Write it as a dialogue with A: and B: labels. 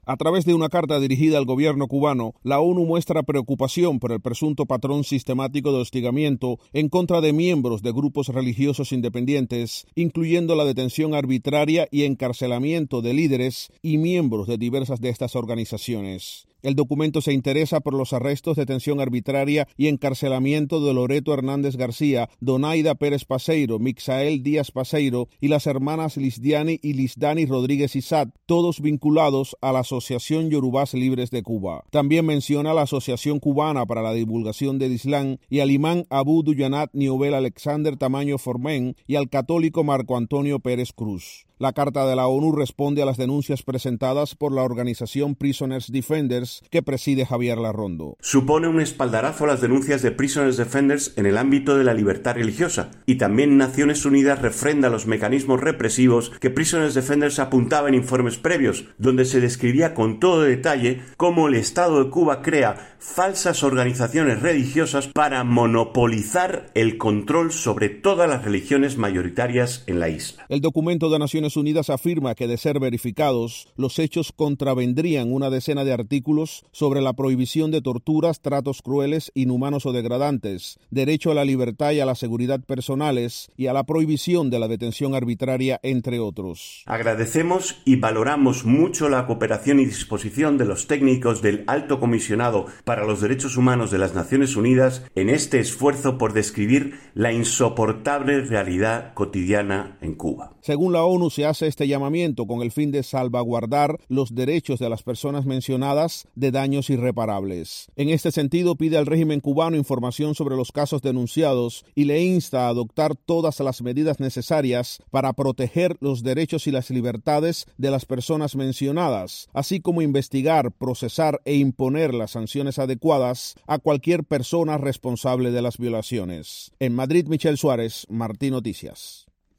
A: A través de una carta dirigida al gobierno cubano, la ONU muestra preocupación por el presunto patrón sistemático de hostigamiento en contra de miembros de grupos religiosos independientes, incluyendo la detención arbitraria y encarcelamiento de líderes y miembros de diversas de estas organizaciones. El documento se interesa por los arrestos, detención arbitraria y encarcelamiento de Loreto Hernández García, Donaida Pérez Paseiro, Mixael Díaz Paseiro y las hermanas Lisdiani y Lisdani Rodríguez Isat, todos vinculados a la Asociación Yorubás Libres de Cuba. También menciona la Asociación Cubana para la Divulgación del Islam y al imán Abu Duyanat Niobel Alexander Tamaño Formen y al católico Marco Antonio Pérez Cruz. La carta de la ONU responde a las denuncias presentadas por la organización Prisoners Defenders que preside Javier Larrondo.
B: Supone un espaldarazo a las denuncias de Prisoners Defenders en el ámbito de la libertad religiosa, y también Naciones Unidas refrenda los mecanismos represivos que Prisoners Defenders apuntaba en informes previos, donde se describía con todo detalle cómo el Estado de Cuba crea falsas organizaciones religiosas para monopolizar el control sobre todas las religiones mayoritarias en la isla.
A: El documento de Naciones Unidas afirma que, de ser verificados, los hechos contravendrían una decena de artículos sobre la prohibición de torturas, tratos crueles, inhumanos o degradantes, derecho a la libertad y a la seguridad personales y a la prohibición de la detención arbitraria, entre otros.
B: Agradecemos y valoramos mucho la cooperación y disposición de los técnicos del Alto Comisionado para los Derechos Humanos de las Naciones Unidas en este esfuerzo por describir la insoportable realidad cotidiana en Cuba.
A: Según la ONU, se hace este llamamiento con el fin de salvaguardar los derechos de las personas mencionadas de daños irreparables. En este sentido, pide al régimen cubano información sobre los casos denunciados y le insta a adoptar todas las medidas necesarias para proteger los derechos y las libertades de las personas mencionadas, así como investigar, procesar e imponer las sanciones adecuadas a cualquier persona responsable de las violaciones. En Madrid, Michel Suárez, Martí Noticias.